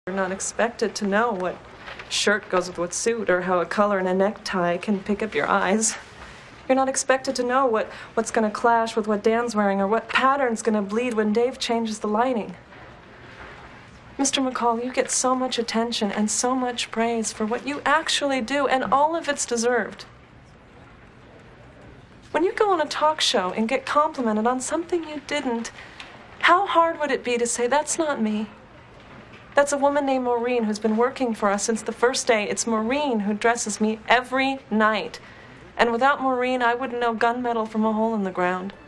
You're not expected to know what shirt goes with what suit or how a color in a necktie can pick up your eyes. You're not expected to know what's going to clash with what Dan's wearing or what pattern's going to bleed when Dave changes the lighting. Mr. McCall, you get so much attention and so much praise for what you actually do, and all of it's deserved. When you go on a talk show and get complimented on something you didn't, how hard would it be to say, that's not me? That's a woman named Maureen who's been working for us since the first day. It's Maureen who dresses me every night. And without Maureen, I wouldn't know gunmetal from a hole in the ground.